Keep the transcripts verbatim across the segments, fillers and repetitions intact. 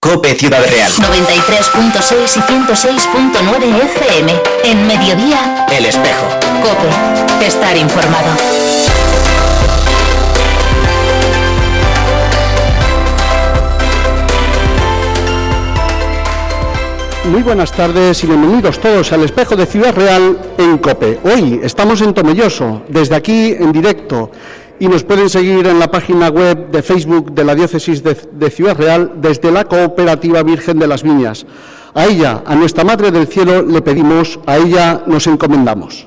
COPE Ciudad Real. noventa y tres punto seis y ciento seis punto nueve F M. En mediodía, El Espejo. COPE. Estar informado. Muy buenas tardes y bienvenidos todos al Espejo de Ciudad Real en COPE. Hoy estamos en Tomelloso, desde aquí en directo, y nos pueden seguir en la página web de Facebook de la Diócesis de, de Ciudad Real desde la Cooperativa Virgen de las Viñas. A ella, a nuestra Madre del Cielo, le pedimos, a ella nos encomendamos.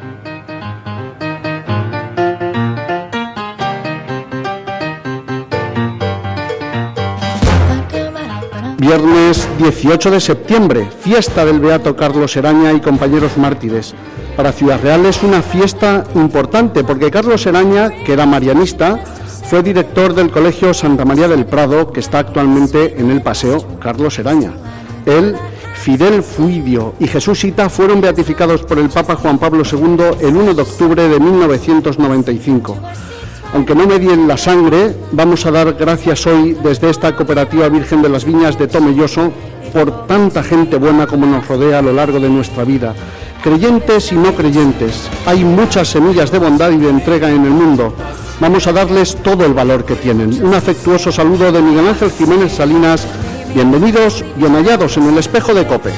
Viernes dieciocho de septiembre, fiesta del Beato Carlos Eraña y compañeros mártires. Para Ciudad Real es una fiesta importante porque Carlos Eraña, que era marianista, fue director del Colegio Santa María del Prado, que está actualmente en el Paseo Carlos Eraña. Él, Fidel Fuidio y Jesús Ita fueron beatificados por el Papa Juan Pablo segundo el uno de octubre de mil novecientos noventa y cinco. Aunque no medien la sangre, vamos a dar gracias hoy desde esta Cooperativa Virgen de las Viñas de Tomelloso por tanta gente buena como nos rodea a lo largo de nuestra vida. Creyentes y no creyentes, hay muchas semillas de bondad y de entrega en el mundo. Vamos a darles todo el valor que tienen. Un afectuoso saludo de Miguel Ángel Jiménez Salinas. Bienvenidos, bien hallados en el Espejo de COPE.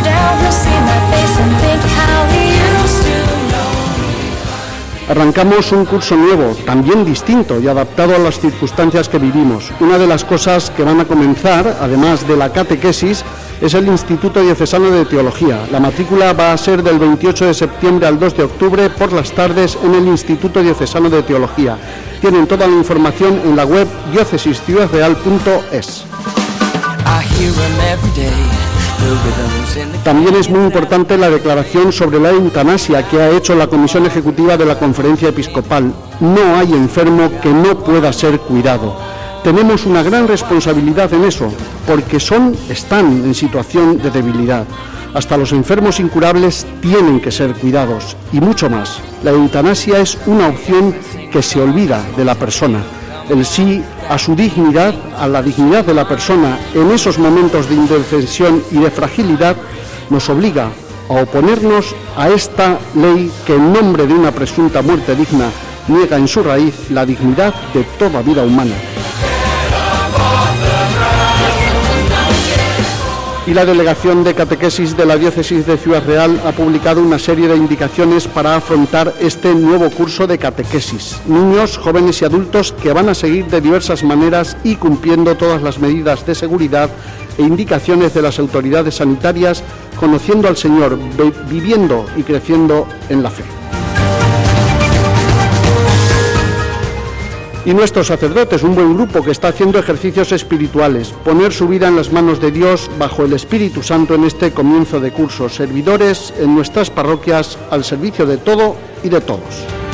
Arrancamos un curso nuevo, también distinto y adaptado a las circunstancias que vivimos. Una de las cosas que van a comenzar, además de la catequesis, es el Instituto Diocesano de Teología. La matrícula va a ser del veintiocho de septiembre al dos de octubre por las tardes en el Instituto Diocesano de Teología. Tienen toda la información en la web diócesis ciudad real punto es. También es muy importante la declaración sobre la eutanasia que ha hecho la Comisión Ejecutiva de la Conferencia Episcopal. No hay enfermo que no pueda ser cuidado. Tenemos una gran responsabilidad en eso, porque son, están en situación de debilidad. Hasta los enfermos incurables tienen que ser cuidados, y mucho más. La eutanasia es una opción que se olvida de la persona. El sí a su dignidad, a la dignidad de la persona en esos momentos de indefensión y de fragilidad, nos obliga a oponernos a esta ley que en nombre de una presunta muerte digna niega en su raíz la dignidad de toda vida humana. Y la Delegación de Catequesis de la Diócesis de Ciudad Real ha publicado una serie de indicaciones para afrontar este nuevo curso de catequesis. Niños, jóvenes y adultos que van a seguir de diversas maneras y cumpliendo todas las medidas de seguridad e indicaciones de las autoridades sanitarias, conociendo al Señor, viviendo y creciendo en la fe. Y nuestros sacerdotes, un buen grupo que está haciendo ejercicios espirituales, poner su vida en las manos de Dios bajo el Espíritu Santo en este comienzo de curso, servidores en nuestras parroquias al servicio de todo y de todos.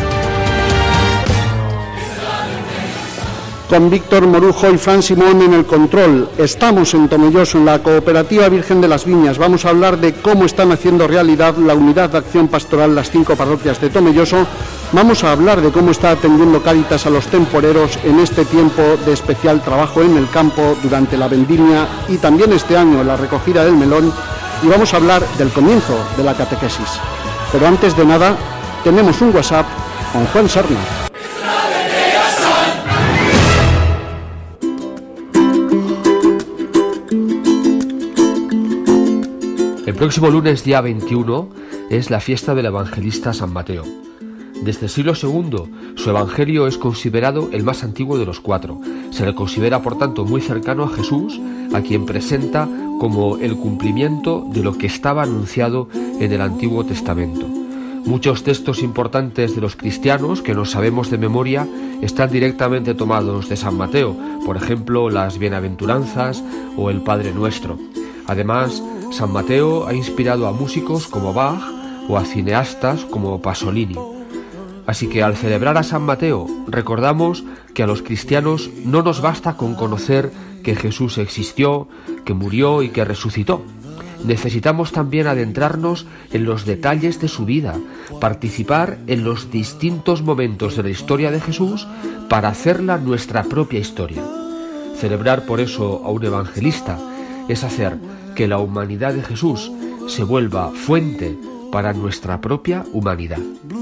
Con Víctor Morujo y Fran Simón en el control, estamos en Tomelloso, en la Cooperativa Virgen de las Viñas. Vamos a hablar de cómo están haciendo realidad la Unidad de Acción Pastoral las cinco parroquias de Tomelloso. Vamos a hablar de cómo está atendiendo Cáritas a los temporeros en este tiempo de especial trabajo en el campo durante la vendimia y también este año la recogida del melón, y vamos a hablar del comienzo de la catequesis. Pero antes de nada, tenemos un WhatsApp con Juan Serna. El próximo lunes, día veintiuno, es la fiesta del evangelista San Mateo. Desde el siglo segundo, su evangelio es considerado el más antiguo de los cuatro. Se le considera, por tanto, muy cercano a Jesús, a quien presenta como el cumplimiento de lo que estaba anunciado en el Antiguo Testamento. Muchos textos importantes de los cristianos que no sabemos de memoria están directamente tomados de San Mateo, por ejemplo, las Bienaventuranzas o el Padre Nuestro. Además, San Mateo ha inspirado a músicos como Bach o a cineastas como Pasolini. Así que al celebrar a San Mateo, recordamos que a los cristianos no nos basta con conocer que Jesús existió, que murió y que resucitó. Necesitamos también adentrarnos en los detalles de su vida, participar en los distintos momentos de la historia de Jesús para hacerla nuestra propia historia. Celebrar por eso a un evangelista es hacer que la humanidad de Jesús se vuelva fuente para nuestra propia humanidad.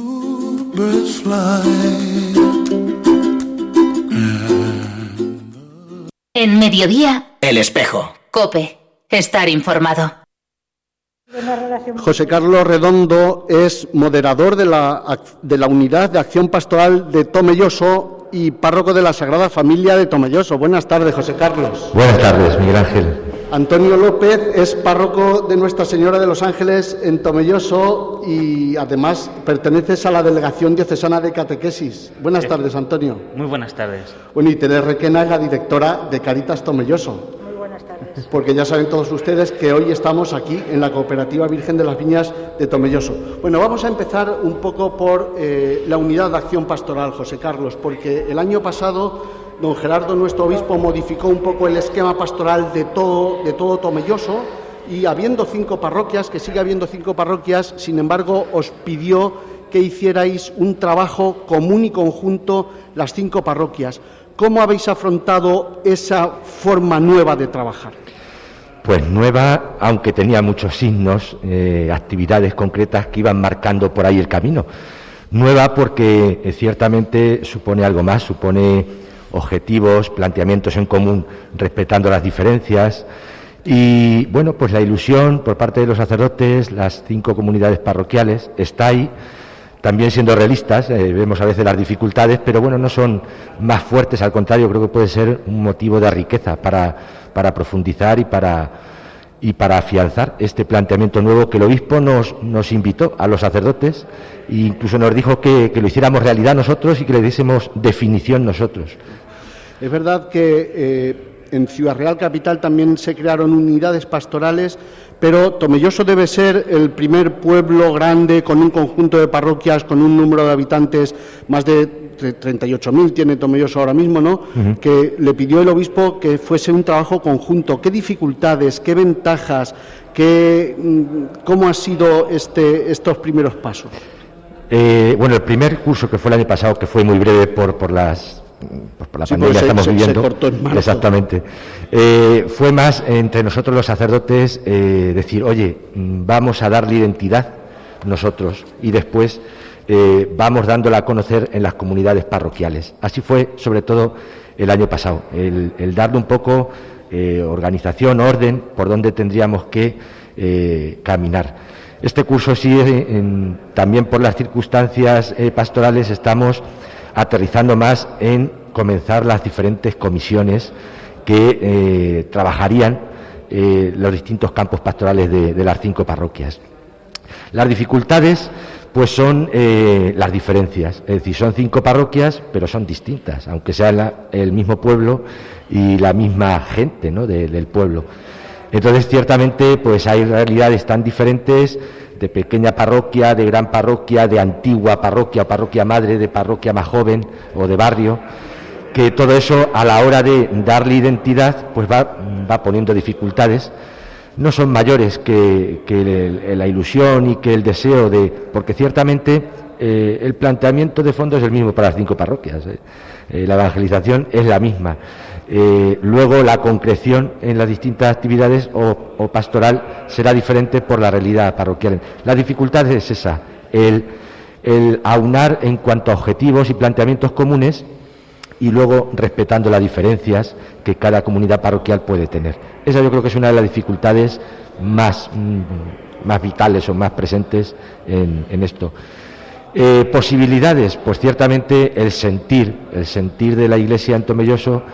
En Mediodía, El Espejo. COPE. Estar informado. José Carlos Redondo es moderador de la, de la Unidad de Acción Pastoral de Tomelloso y párroco de la Sagrada Familia de Tomelloso. Buenas tardes, José Carlos. Buenas tardes, Miguel Ángel. Antonio López es párroco de Nuestra Señora de los Ángeles en Tomelloso y además perteneces a la Delegación Diocesana de Catequesis. Buenas tardes, Antonio. Muy buenas tardes. Bueno, y Teresa Requena es la directora de Caritas Tomelloso. Porque ya saben todos ustedes que hoy estamos aquí en la Cooperativa Virgen de las Viñas de Tomelloso. Bueno, vamos a empezar un poco por eh, la Unidad de Acción Pastoral, José Carlos, porque el año pasado don Gerardo, nuestro obispo, modificó un poco el esquema pastoral de todo, de todo Tomelloso y habiendo cinco parroquias, que sigue habiendo cinco parroquias, sin embargo, os pidió que hicierais un trabajo común y conjunto las cinco parroquias. ¿Cómo habéis afrontado esa forma nueva de trabajar? Pues nueva, aunque tenía muchos signos, eh, actividades concretas que iban marcando por ahí el camino. Nueva porque eh, ciertamente supone algo más, supone objetivos, planteamientos en común, respetando las diferencias. Y bueno, pues la ilusión por parte de los sacerdotes, las cinco comunidades parroquiales, está ahí. También siendo realistas, eh, vemos a veces las dificultades, pero bueno, no son más fuertes, al contrario, creo que puede ser un motivo de riqueza para, para profundizar y para, y para afianzar este planteamiento nuevo que el obispo nos, nos invitó a los sacerdotes e incluso nos dijo que, que lo hiciéramos realidad nosotros y que le diésemos definición nosotros. Es verdad que eh, en Ciudad Real Capital también se crearon unidades pastorales, pero Tomelloso debe ser el primer pueblo grande con un conjunto de parroquias, con un número de habitantes, más de treinta y ocho mil tiene Tomelloso ahora mismo, ¿no? Uh-huh. Que le pidió el obispo que fuese un trabajo conjunto. ¿Qué dificultades, qué ventajas, qué, cómo han sido este, estos primeros pasos? Eh, bueno, el primer curso que fue el año pasado, que fue muy breve por, por las... Pues por la sí, pandemia se, estamos se, viviendo. Se cortó en marzo. Exactamente. Eh, fue más entre nosotros los sacerdotes eh, decir, oye, vamos a darle identidad nosotros y después eh, vamos dándola a conocer en las comunidades parroquiales. Así fue, sobre todo, el año pasado. El, el darle un poco eh, organización, orden, por donde tendríamos que eh, caminar. Este curso sí, en, también por las circunstancias eh, pastorales, estamos aterrizando más en comenzar las diferentes comisiones que eh, trabajarían eh, los distintos campos pastorales de, de las cinco parroquias. Las dificultades, pues son eh, las diferencias, es decir, son cinco parroquias, pero son distintas, aunque sea la, el mismo pueblo y la misma gente, ¿no?, de, del pueblo. Entonces, ciertamente, pues hay realidades tan diferentes, de pequeña parroquia, de gran parroquia, de antigua parroquia o parroquia madre, de parroquia más joven o de barrio, que todo eso a la hora de darle identidad pues va, va poniendo dificultades. No son mayores que, que el, la ilusión y que el deseo de... porque ciertamente eh, el planteamiento de fondo es el mismo para las cinco parroquias, eh. Eh, la evangelización es la misma. Eh, luego la concreción en las distintas actividades o, o pastoral será diferente por la realidad parroquial. La dificultad es esa, el, el aunar en cuanto a objetivos y planteamientos comunes y luego respetando las diferencias que cada comunidad parroquial puede tener. Esa yo creo que es una de las dificultades más, más vitales o más presentes en, en esto. Eh, posibilidades, pues ciertamente el sentir, el sentir de la Iglesia en Tomelloso.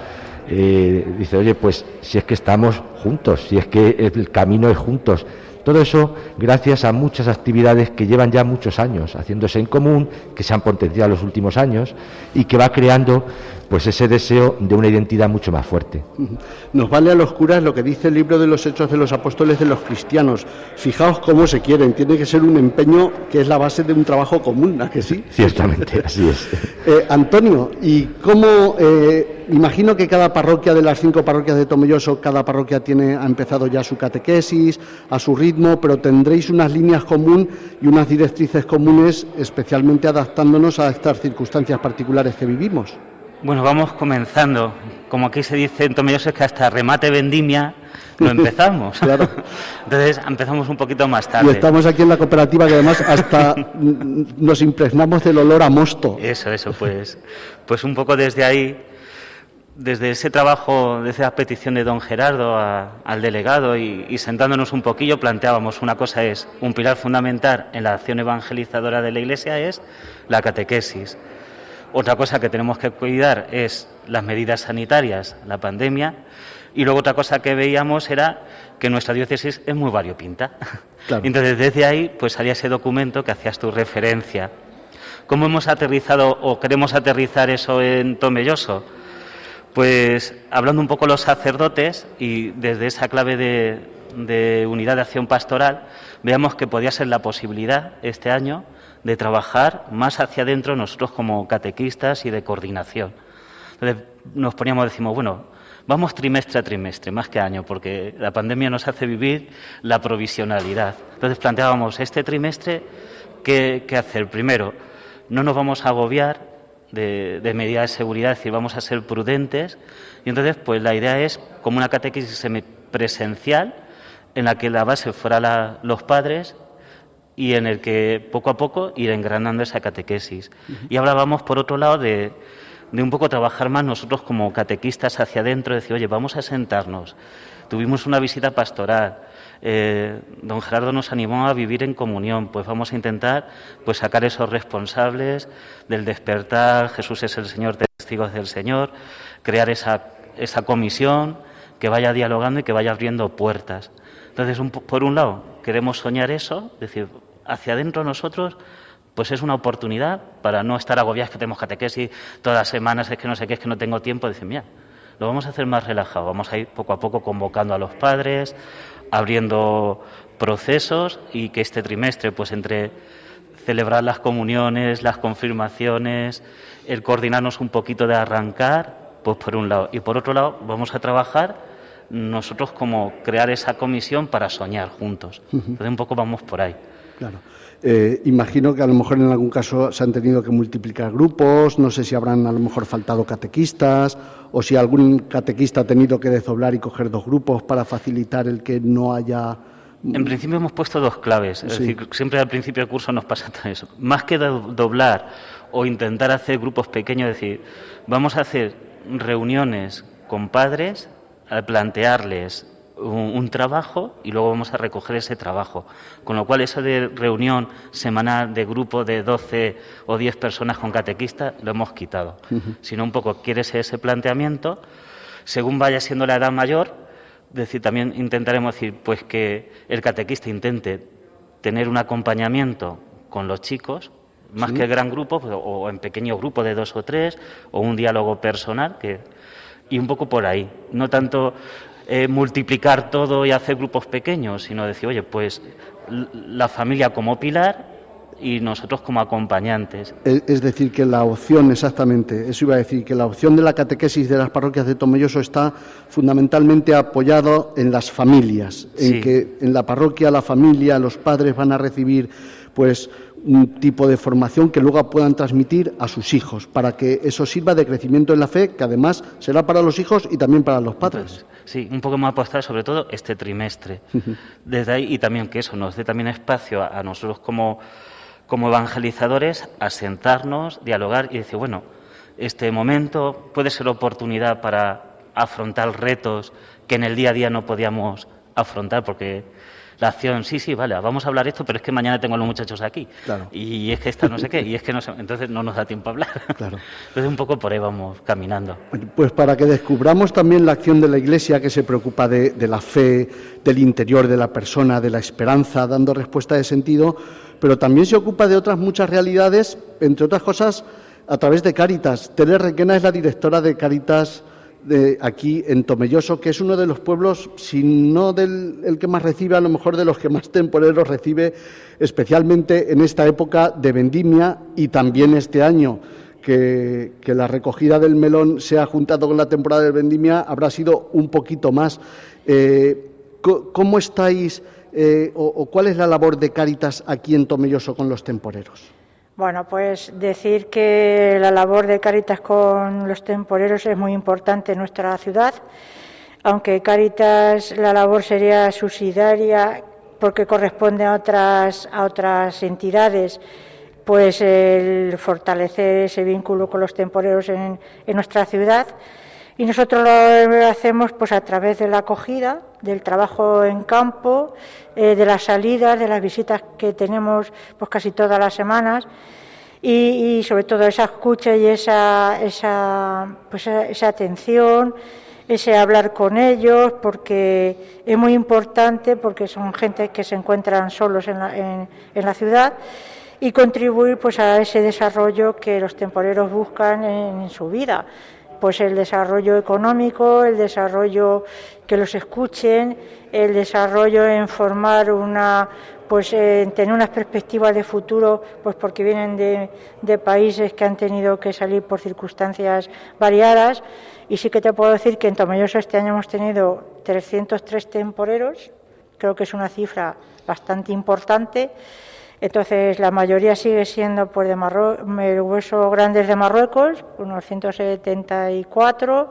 Eh, dice, oye, pues si es que estamos juntos, si es que el camino es juntos. Todo eso gracias a muchas actividades que llevan ya muchos años haciéndose en común, que se han potenciado en los últimos años y que va creando pues ese deseo de una identidad mucho más fuerte. Nos vale a los curas lo que dice el libro de los Hechos de los Apóstoles de los cristianos. Fijaos cómo se quieren, tiene que ser un empeño que es la base de un trabajo común, ¿a que sí? Ciertamente, así es. Eh, Antonio, ¿y cómo, eh, imagino que cada parroquia de las cinco parroquias de Tomelloso, cada parroquia tiene, ha empezado ya su catequesis, a su ritmo, pero tendréis unas líneas comunes y unas directrices comunes, especialmente adaptándonos a estas circunstancias particulares que vivimos? Bueno, vamos comenzando. Como aquí se dice en Tomelloso, es que hasta remate vendimia lo empezamos. Claro. Entonces empezamos un poquito más tarde. Y estamos aquí en la cooperativa que además hasta nos impregnamos del olor a mosto. Eso, eso, pues, pues un poco desde ahí, desde ese trabajo, desde la petición de don Gerardo a, al delegado y, y sentándonos un poquillo, planteábamos una cosa es, un pilar fundamental en la acción evangelizadora de la Iglesia es la catequesis. Otra cosa que tenemos que cuidar es las medidas sanitarias, la pandemia, y luego otra cosa que veíamos era que nuestra diócesis es muy variopinta. Claro. Entonces, desde ahí, pues salía ese documento que hacías tu referencia. ¿Cómo hemos aterrizado o queremos aterrizar eso en Tomelloso? Pues hablando un poco los sacerdotes y desde esa clave de, de unidad de acción pastoral, veamos que podía ser la posibilidad este año de trabajar más hacia adentro nosotros como catequistas y de coordinación. Entonces nos poníamos, decimos, bueno, vamos trimestre a trimestre, más que año, porque la pandemia nos hace vivir la provisionalidad. Entonces planteábamos este trimestre, ¿qué, qué hacer? Primero, no nos vamos a agobiar de, de medidas de seguridad, es decir, vamos a ser prudentes. Y entonces, pues la idea es como una catequesis semipresencial, en la que la base fuera la, los padres, y en el que poco a poco ir engranando esa catequesis. Uh-huh. Y hablábamos, por otro lado, de, de un poco trabajar más nosotros como catequistas hacia adentro, decir, oye, vamos a sentarnos. Tuvimos una visita pastoral, eh, don Gerardo nos animó a vivir en comunión, pues vamos a intentar pues sacar esos responsables del despertar, Jesús es el Señor, testigos del Señor, crear esa, esa comisión que vaya dialogando y que vaya abriendo puertas. Entonces, un, por un lado, queremos soñar eso, decir, hacia adentro nosotros, pues es una oportunidad para no estar agobiados que tenemos catequesis todas las semanas, es que no sé qué, es que no tengo tiempo. Decir, mira, lo vamos a hacer más relajado, vamos a ir poco a poco convocando a los padres, abriendo procesos y que este trimestre, pues entre celebrar las comuniones, las confirmaciones, el coordinarnos un poquito de arrancar, pues por un lado. Y por otro lado, vamos a trabajar nosotros como crear esa comisión para soñar juntos. Entonces un poco vamos por ahí. Claro. Eh, imagino que a lo mejor en algún caso se han tenido que multiplicar grupos, no sé si habrán a lo mejor faltado catequistas o si algún catequista ha tenido que desdoblar y coger dos grupos para facilitar el que no haya... En principio hemos puesto dos claves, es sí. decir, siempre al principio del curso nos pasa eso. Más que doblar o intentar hacer grupos pequeños, es decir, vamos a hacer reuniones con padres a plantearles un, un trabajo y luego vamos a recoger ese trabajo. Con lo cual, eso de reunión semanal de grupo de doce o diez personas con catequista lo hemos quitado. Uh-huh. Sino un poco quieres ese planteamiento, según vaya siendo la edad mayor, decir, también intentaremos decir pues que el catequista intente tener un acompañamiento con los chicos, más sí. que el gran grupo, pues, o en pequeño grupo de dos o tres, o un diálogo personal, que y un poco por ahí. No tanto eh, multiplicar todo y hacer grupos pequeños, sino decir, oye, pues la familia como pilar y nosotros como acompañantes. Es decir, que la opción, exactamente, eso iba a decir, que la opción de la catequesis de las parroquias de Tomelloso está fundamentalmente apoyado en las familias, sí. en que en la parroquia la familia, los padres van a recibir pues un tipo de formación que luego puedan transmitir a sus hijos, para que eso sirva de crecimiento en la fe, que además será para los hijos y también para los padres. Sí, un poco más apostar sobre todo este trimestre. Uh-huh. Desde ahí, y también que eso nos dé también espacio a, a nosotros como, como evangelizadores a sentarnos, dialogar y decir, bueno, este momento puede ser oportunidad para afrontar retos que en el día a día no podíamos afrontar, porque la acción, sí, sí, vale, vamos a hablar esto, pero es que mañana tengo a los muchachos aquí. Claro. Y es que esta no sé qué, y es que no sé, entonces no nos da tiempo a hablar. Claro. Entonces un poco por ahí vamos caminando. Pues para que descubramos también la acción de la Iglesia, que se preocupa de, de la fe, del interior de la persona, de la esperanza, dando respuesta de sentido, pero también se ocupa de otras muchas realidades, entre otras cosas, a través de Cáritas. Tere Requena es la directora de Cáritas de aquí en Tomelloso, que es uno de los pueblos, si no del el que más recibe, a lo mejor de los que más temporeros recibe, especialmente en esta época de vendimia y también este año, que, que la recogida del melón se ha juntado con la temporada de vendimia, habrá sido un poquito más. Eh, ¿Cómo estáis eh, o, o cuál es la labor de Cáritas aquí en Tomelloso con los temporeros? Bueno, pues decir que la labor de Cáritas con los temporeros es muy importante en nuestra ciudad, aunque Cáritas la labor sería subsidiaria porque corresponde a otras, a otras entidades, pues el fortalecer ese vínculo con los temporeros en, en nuestra ciudad. Y nosotros lo hacemos pues a través de la acogida, del trabajo en campo, eh, de las salidas, de las visitas que tenemos pues casi todas las semanas y, y sobre todo esa escucha y esa, esa, pues esa atención, ese hablar con ellos, porque es muy importante, porque son gente que se encuentran solos en la, en, en la ciudad, y contribuir pues a ese desarrollo que los temporeros buscan en, en su vida. Pues el desarrollo económico, el desarrollo que los escuchen, el desarrollo en formar una, pues en tener unas perspectivas de futuro, pues porque vienen de, de países que han tenido que salir por circunstancias variadas. Y sí que te puedo decir que en Tomelloso este año hemos tenido trescientos tres temporeros, creo que es una cifra bastante importante. Entonces, la mayoría sigue siendo pues, de Marruecos, el Hueso Grandes de Marruecos, unos ciento setenta y cuatro.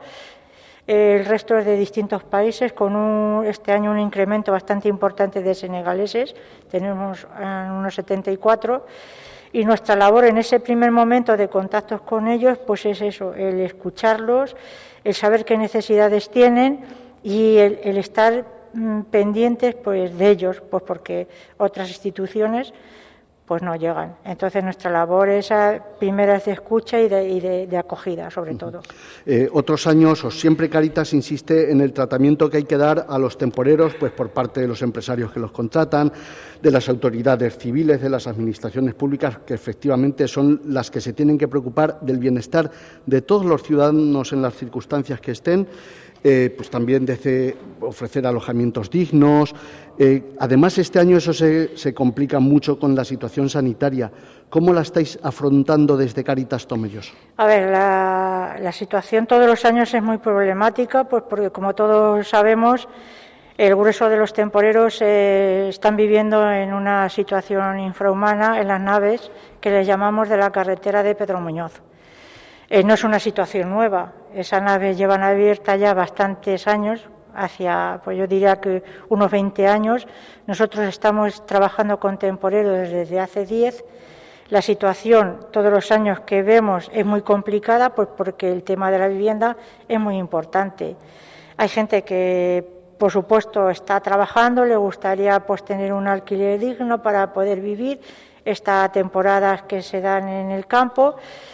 El resto es de distintos países, con un, este año un incremento bastante importante de senegaleses, tenemos unos setenta y cuatro. Y nuestra labor en ese primer momento de contactos con ellos, pues es eso, el escucharlos, el saber qué necesidades tienen y el, el estar mm, pendientes pues, de ellos, pues porque otras instituciones pues no llegan. Entonces nuestra labor es a, primero es de escucha y de, y de, de acogida, sobre uh-huh. todo. Eh, otros años, o siempre Cáritas insiste en el tratamiento que hay que dar a los temporeros, pues por parte de los empresarios que los contratan, de las autoridades civiles, de las administraciones públicas, que efectivamente son las que se tienen que preocupar del bienestar de todos los ciudadanos en las circunstancias que estén. Eh, pues también desde ofrecer alojamientos dignos. Eh, además, este año eso se, se complica mucho con la situación sanitaria. ¿Cómo la estáis afrontando desde Cáritas Tomelloso? A ver, la, la situación todos los años es muy problemática, pues porque como todos sabemos, el grueso de los temporeros eh, están viviendo en una situación infrahumana en las naves que les llamamos de la carretera de Pedro Muñoz. Eh, no es una situación nueva. Esa nave llevan abierta ya bastantes años, hacia, pues yo diría que unos veinte años. Nosotros estamos trabajando con temporeros desde hace diez. La situación, todos los años que vemos, es muy complicada, pues porque el tema de la vivienda es muy importante. Hay gente que, por supuesto, está trabajando, le gustaría pues tener un alquiler digno para poder vivir. Estas temporadas que se dan en el campo,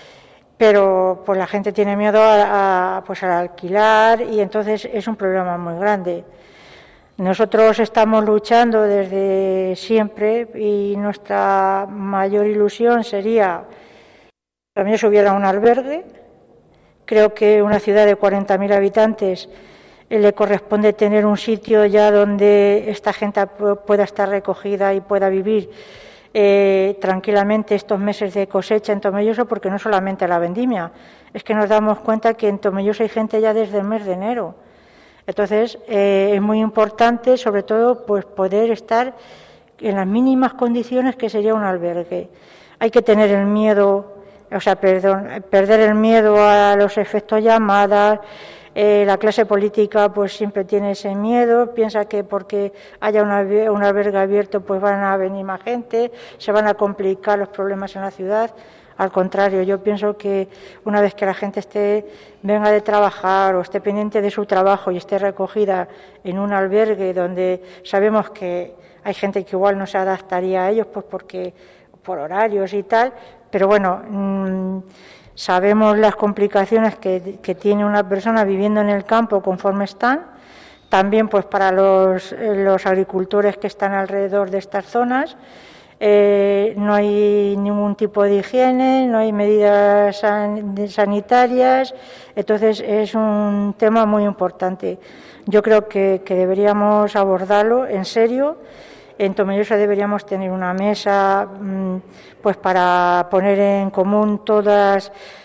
pero pues la gente tiene miedo a, a, pues al alquilar y entonces es un problema muy grande. Nosotros estamos luchando desde siempre y nuestra mayor ilusión sería que también se hubiera un albergue. Creo que una ciudad de cuarenta mil habitantes eh, le corresponde tener un sitio ya donde esta gente pueda estar recogida y pueda vivir Eh, tranquilamente estos meses de cosecha en Tomelloso, porque no solamente la vendimia, es que nos damos cuenta que en Tomelloso hay gente ya desde el mes de enero. Entonces eh, es muy importante, sobre todo, pues poder estar en las mínimas condiciones que sería un albergue. Hay que tener el miedo, o sea, perdón, perder el miedo a los efectos llamadas. Eh, la clase política pues siempre tiene ese miedo, piensa que porque haya una, un albergue abierto pues van a venir más gente, se van a complicar los problemas en la ciudad. Al contrario, yo pienso que una vez que la gente esté venga de trabajar o esté pendiente de su trabajo y esté recogida en un albergue donde sabemos que hay gente que igual no se adaptaría a ellos pues porque por horarios y tal, pero bueno, mmm, sabemos las complicaciones que, que tiene una persona viviendo en el campo conforme están, también pues para los, los agricultores que están alrededor de estas zonas. Eh, no hay ningún tipo de higiene, no hay medidas san, sanitarias, entonces es un tema muy importante. Yo creo que, que deberíamos abordarlo en serio. En Tomelloso deberíamos tener una mesa pues para poner en común todas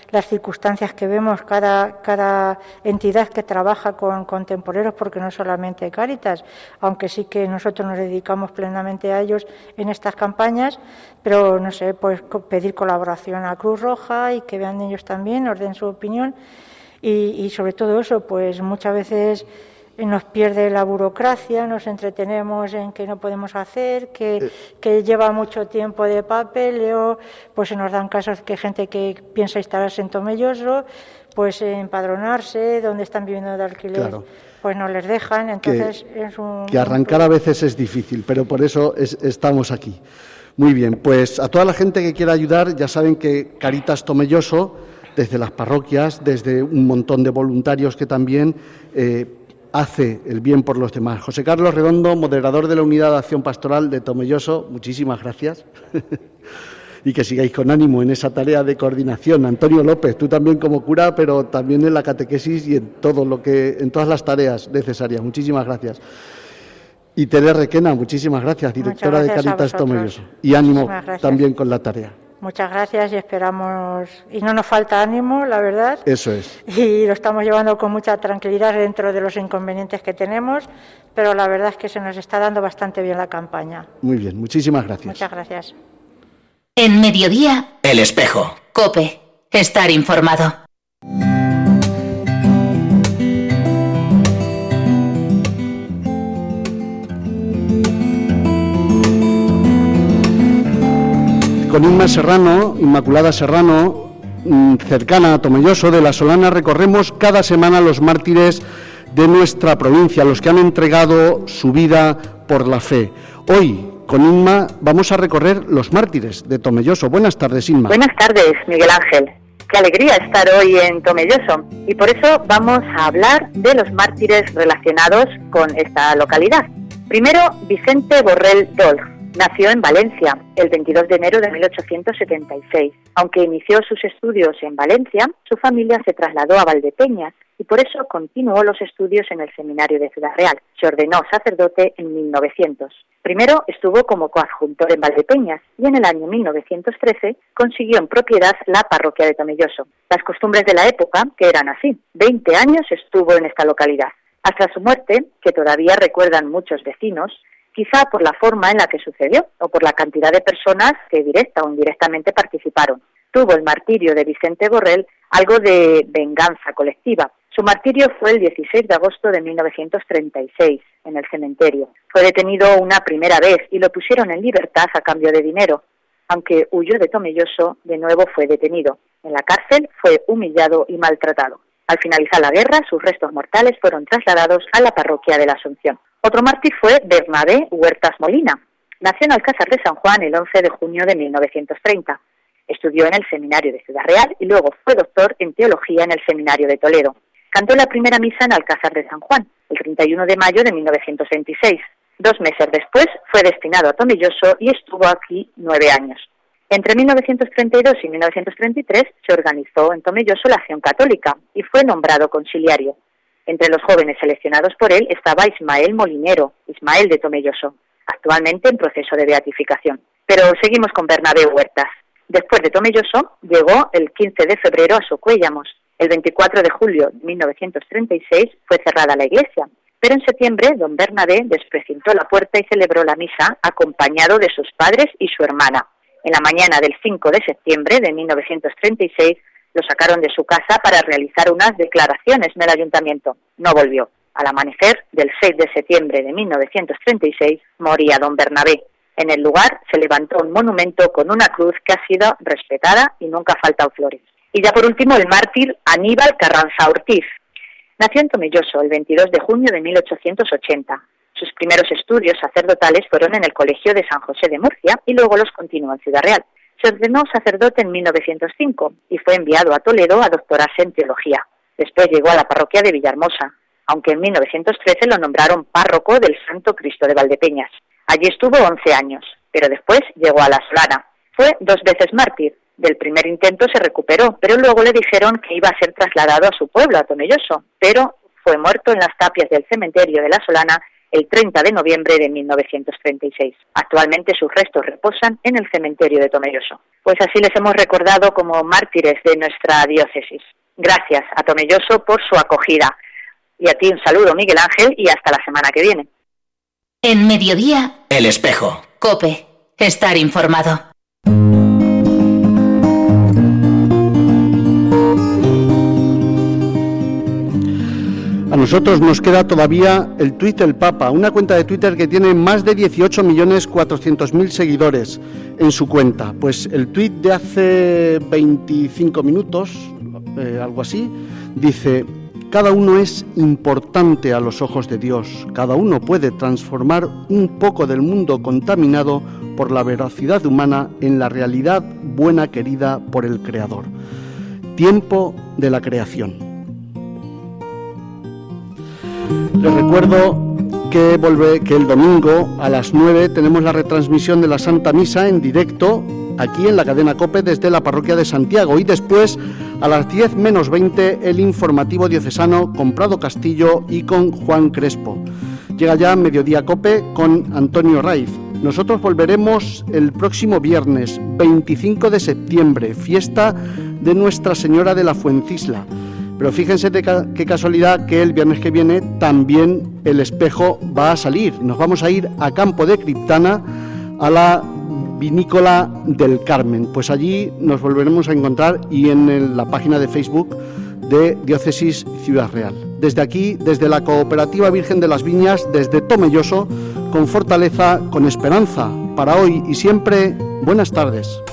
las circunstancias que vemos, cada, cada entidad que trabaja con, con temporeros, porque no solamente Cáritas, aunque sí que nosotros nos dedicamos plenamente a ellos en estas campañas, pero no sé, pues pedir colaboración a Cruz Roja y que vean ellos también, nos den su opinión y, y sobre todo eso, pues muchas veces nos pierde la burocracia, nos entretenemos en que no podemos hacer, que, que lleva mucho tiempo de papeleo, pues se nos dan casos que gente que piensa instalarse en Tomelloso, pues empadronarse, donde están viviendo de alquiler, claro, pues no les dejan, entonces que, es un... Que arrancar a veces es difícil, pero por eso es, estamos aquí. Muy bien, pues a toda la gente que quiera ayudar, ya saben que Cáritas Tomelloso, desde las parroquias, desde un montón de voluntarios que también... Eh, hace el bien por los demás. José Carlos Redondo, moderador de la Unidad de Acción Pastoral de Tomelloso, muchísimas gracias. Y que sigáis con ánimo en esa tarea de coordinación. Antonio López, tú también como cura, pero también en la catequesis y en todo lo que, en todas las tareas necesarias. Muchísimas gracias. Y Tere Requena, muchísimas gracias, directora gracias de Cáritas Tomelloso. Y ánimo también con la tarea. Muchas gracias y esperamos, y no nos falta ánimo, la verdad. Eso es. Y lo estamos llevando con mucha tranquilidad dentro de los inconvenientes que tenemos, pero la verdad es que se nos está dando bastante bien la campaña. Muy bien, muchísimas gracias. Muchas gracias. En Mediodía, El Espejo. COPE, estar informado. Con Inma Serrano, Inmaculada Serrano, cercana a Tomelloso, de La Solana, recorremos cada semana los mártires de nuestra provincia, los que han entregado su vida por la fe. Hoy, con Inma, vamos a recorrer los mártires de Tomelloso. Buenas tardes, Inma. Buenas tardes, Miguel Ángel. Qué alegría estar hoy en Tomelloso, y por eso vamos a hablar de los mártires relacionados con esta localidad. Primero, Vicente Borrell Dolg. Nació en Valencia el veintidós de enero de mil ochocientos setenta y seis. Aunque inició sus estudios en Valencia, su familia se trasladó a Valdepeñas y por eso continuó los estudios en el seminario de Ciudad Real. Se ordenó sacerdote en mil novecientos. Primero estuvo como coadjuntor en Valdepeñas y en el año mil novecientos trece consiguió en propiedad la parroquia de Tomelloso. Las costumbres de la época, que eran así, veinte años estuvo en esta localidad. Hasta su muerte, que todavía recuerdan muchos vecinos, quizá por la forma en la que sucedió o por la cantidad de personas que directa o indirectamente participaron. Tuvo el martirio de Vicente Borrell algo de venganza colectiva. Su martirio fue el dieciséis de agosto de mil novecientos treinta y seis, en el cementerio. Fue detenido una primera vez y lo pusieron en libertad a cambio de dinero. Aunque huyó de Tomelloso, de nuevo fue detenido. En la cárcel fue humillado y maltratado. Al finalizar la guerra, sus restos mortales fueron trasladados a la parroquia de la Asunción. Otro mártir fue Bernabé Huertas Molina. Nació en Alcázar de San Juan el once de junio de mil novecientos treinta. Estudió en el seminario de Ciudad Real y luego fue doctor en teología en el seminario de Toledo. Cantó la primera misa en Alcázar de San Juan, el treinta y uno de mayo de mil novecientos veintiséis. Dos meses después fue destinado a Tomelloso y estuvo aquí nueve años. Entre mil novecientos treinta y dos y mil novecientos treinta y tres se organizó en Tomelloso la Acción Católica y fue nombrado conciliario. Entre los jóvenes seleccionados por él estaba Ismael Molinero, Ismael de Tomelloso, actualmente en proceso de beatificación. Pero seguimos con Bernabé Huertas. Después de Tomelloso, llegó el quince de febrero a Socuéllamos. El veinticuatro de julio de mil novecientos treinta y seis fue cerrada la iglesia, pero en septiembre don Bernabé desprecintó la puerta y celebró la misa acompañado de sus padres y su hermana. En la mañana del cinco de septiembre de mil novecientos treinta y seis, lo sacaron de su casa para realizar unas declaraciones en el ayuntamiento. No volvió. Al amanecer del seis de septiembre de mil novecientos treinta y seis moría don Bernabé. En el lugar se levantó un monumento con una cruz que ha sido respetada y nunca ha faltado flores. Y ya por último el mártir Aníbal Carranza Ortiz. Nació en Tomelloso el veintidós de junio de mil ochocientos ochenta. Sus primeros estudios sacerdotales fueron en el Colegio de San José de Murcia y luego los continuó en Ciudad Real. Se ordenó sacerdote en mil novecientos cinco y fue enviado a Toledo a doctorarse en teología. Después llegó a la parroquia de Villahermosa, aunque en mil novecientos trece lo nombraron párroco del Santo Cristo de Valdepeñas. Allí estuvo once años, pero después llegó a La Solana. Fue dos veces mártir. Del primer intento se recuperó, pero luego le dijeron que iba a ser trasladado a su pueblo, a Tomelloso, pero fue muerto en las tapias del cementerio de La Solana el treinta de noviembre de mil novecientos treinta y seis. Actualmente sus restos reposan en el cementerio de Tomelloso. Pues así les hemos recordado como mártires de nuestra diócesis. Gracias a Tomelloso por su acogida. Y a ti un saludo, Miguel Ángel, y hasta la semana que viene. En Mediodía, El Espejo. COPE. Estar informado. A nosotros nos queda todavía el tuit del Papa, una cuenta de Twitter que tiene más de dieciocho millones cuatrocientos mil seguidores en su cuenta. Pues el tuit de hace veinticinco minutos, eh, algo así, dice: cada uno es importante a los ojos de Dios, cada uno puede transformar un poco del mundo contaminado por la veracidad humana en la realidad buena querida por el Creador. Tiempo de la creación. Les recuerdo que, volve, que el domingo a las nueve tenemos la retransmisión de la Santa Misa en directo aquí en la cadena COPE desde la parroquia de Santiago, y después a las diez menos veinte el informativo diocesano con Prado Castillo y con Juan Crespo. Llega ya Mediodía COPE con Antonio Raiz. Nosotros volveremos el próximo viernes veinticinco de septiembre, fiesta de Nuestra Señora de la Fuencisla. Pero fíjense de ca- qué casualidad que el viernes que viene también El Espejo va a salir. Nos vamos a ir a Campo de Criptana, a la vinícola del Carmen. Pues allí nos volveremos a encontrar, y en el, la página de Facebook de Diócesis Ciudad Real. Desde aquí, desde la Cooperativa Virgen de las Viñas, desde Tomelloso, con fortaleza, con esperanza, para hoy y siempre, buenas tardes.